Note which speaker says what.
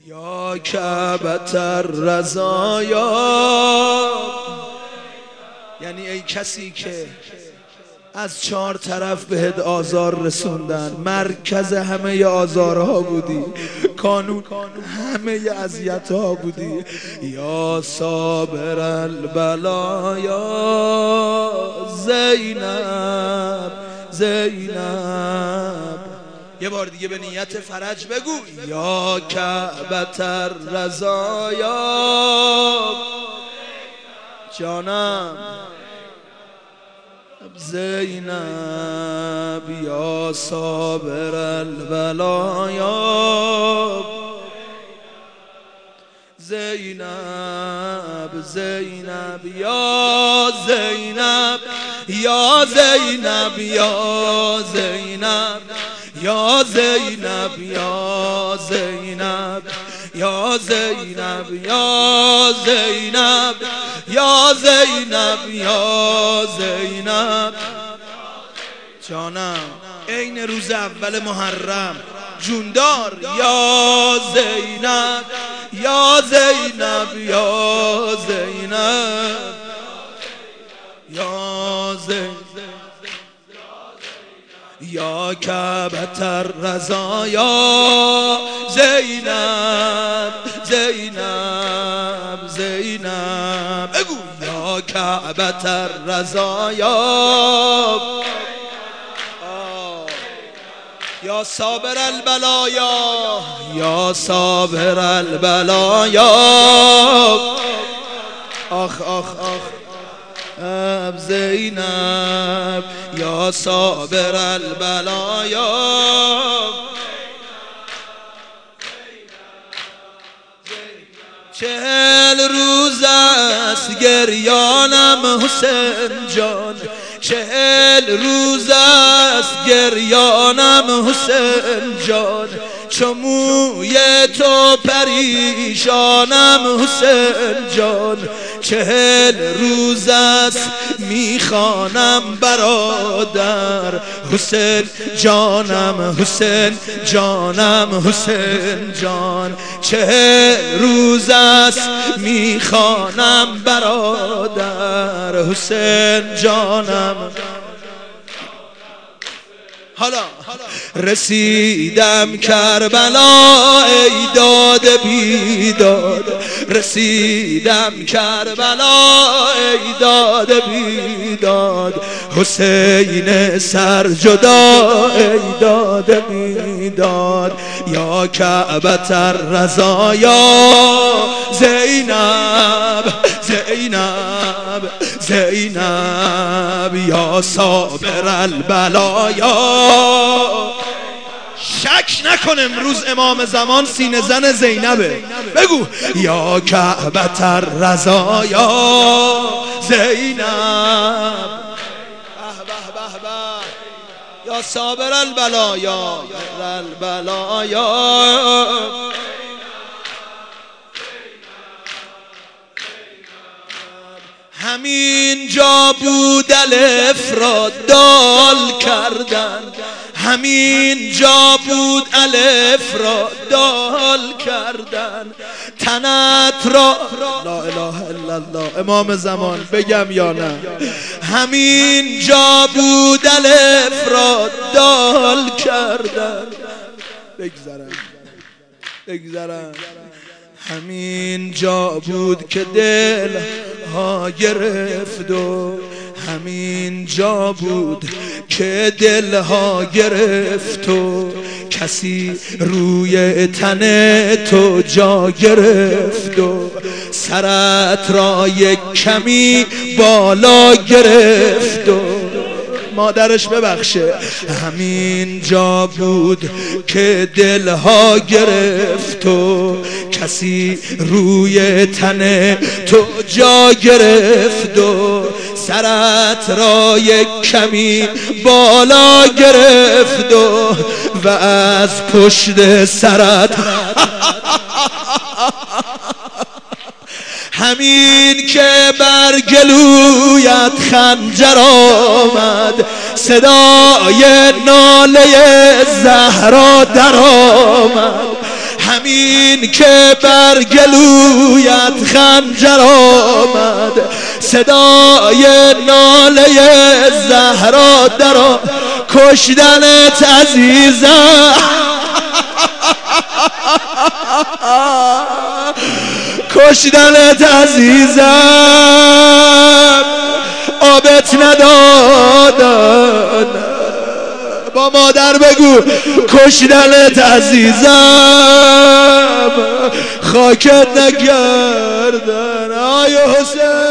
Speaker 1: یا کعبة الرزایا، یعنی ای کسی که از 4 طرف بهت آزار رسوندن، مرکز همه آزارها بودی، کانون همه اذیت‌ها بودی. یا صابر البلایا زینب زینب. یه بار دیگه به نیت فرج بگو. یا کعبة الرزایا جانم زینب، یا صابر البلایا زینب زینب، یا زینب یا زینب یا زینب یا زینب یا زینب یا زینب یا زینب یا زینب یا زینب جانم. عین روز اول محرم جوندار. یا زینب یا زینب یا زینب یا زینب، یا کعبة الرزایا زینب زینب زینب. بگو یا کعبة الرزایا، یا صابر البلایا یا صابر البلایا. آخ آخ آخ زینب، یا صابر البلایا. 40 روز است گریانم حسین جان، 40 روز است گریانم حسین جان، چو موی تو پریشانم حسین جان. 40 روز است میخوانم برادر حسین جانم حسین جانم حسین جان. 40 روز است میخوانم برادر حسین جانم. حالا رسیدم کربلا ای داد بیداد، رسیدم کربلا ای داد بیداد، حسین سرجدا ای داد بیداد. یا کعبة الرزایا زینب زینب زینب، یا صابر البلایا. شک نکن امروز امام زمان سینه زن زینبه. بگو یا کعبة الرزایا زینب، یا صابر البلایا البلایا. همین جا بود الف را دال کردن، همین جا بود الف را دال کردن، تنت را لا اله الا الله. امام زمان بگم یا نه؟ همین جا بود الف را دال کردن. بگذرم همین جا بود که دل ها گرفت و همین جا بود که دل ها گرفت و کسی روی تن تو جا گرفت و سرت را یک کمی بالا گرفت و مادرش ببخشه. همین جا بود که دلها گرفت و کسی روی تن تو جا گرفت و سرت را یک کمی بالا گرفت و از پشت سرت همین که بر گلویت خنجر آمد، صدای ناله زهرا در آمد. همین همین که بر گلویت خنجر آمد، صدای ناله زهرا درا کشتنت عزیزم، کشتنت عزیزم، آبت ندادن. با مادر بگو کشتنت عزیزم، خاکت نکردن. آی حسین